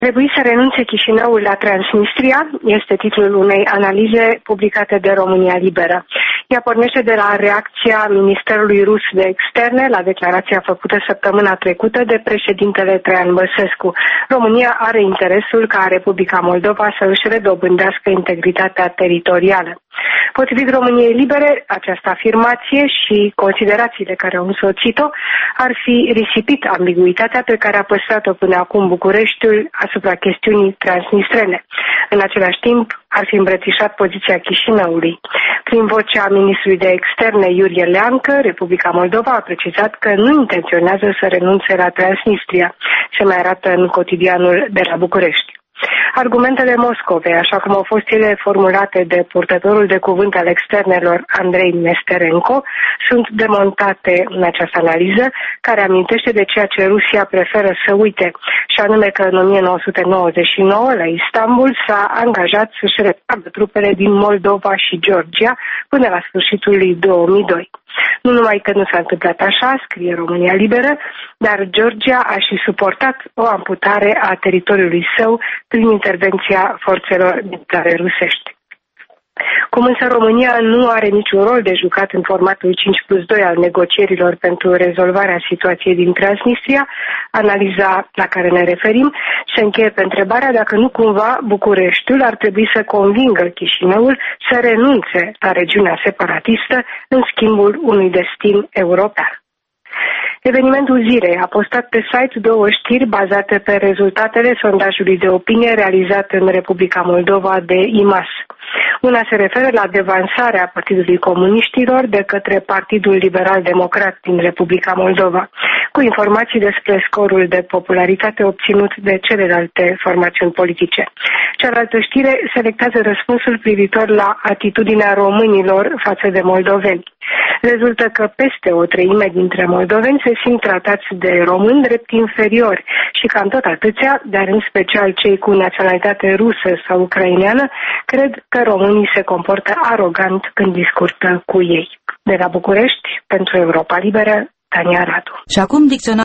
Trebuie să renunțe Chișinăul la Transnistria, este titlul unei analize publicate de România Liberă. Ea pornește de la reacția Ministerului Rus de Externe la declarația făcută săptămâna trecută de președintele Traian Băsescu. România are interesul ca Republica Moldova să își redobândească integritatea teritorială. Potrivit României Libere, această afirmație și considerațiile care au însoțit-o ar fi risipit ambiguitatea pe care a păstrat-o până acum Bucureștiul asupra chestiunii transnistrene. În același timp, ar fi îmbrățișat poziția Chișinăului. Prin vocea ministrului de externe Iurie Leancă, Republica Moldova a precizat că nu intenționează să renunțe la Transnistria, se mai arată în cotidianul de la București. Argumentele Moscovei, așa cum au fost ele formulate de purtătorul de cuvânt al externelor Andrei Nesterenko, sunt demontate în această analiză, care amintește de ceea ce Rusia preferă să uite, și anume că în 1999, la Istanbul, s-a angajat să-și retragă trupele din Moldova și Georgia până la sfârșitul lui 2002. Nu numai că nu s-a întâmplat așa, scrie România Liberă, dar Georgia a și suportat o amputare a teritoriului său prin intervenția forțelor militare rusești. Cum însă România nu are niciun rol de jucat în formatul 5+2 al negocierilor pentru rezolvarea situației din Transnistria, analiza la care ne referim se încheie pe întrebarea dacă nu cumva Bucureștiul ar trebui să convingă Chișinăul să renunțe la regiunea separatistă în schimbul unui destin european. Evenimentul zilei a postat pe site două știri bazate pe rezultatele sondajului de opinie realizat în Republica Moldova de IMAS. Una se referă la devansarea Partidului Comuniștilor de către Partidul Liberal Democrat din Republica Moldova, cu informații despre scorul de popularitate obținut de celelalte formațiuni politice. Cealaltă știre selectează răspunsul privitor la atitudinea românilor față de moldoveni. Rezultă că peste o treime dintre moldoveni se simt tratați de români drept inferiori și cam tot atâția, dar în special cei cu naționalitate rusă sau ucraineană, cred că românii se comportă arogant când discută cu ei. De la București, pentru Europa Liberă, Tania Radu. Și acum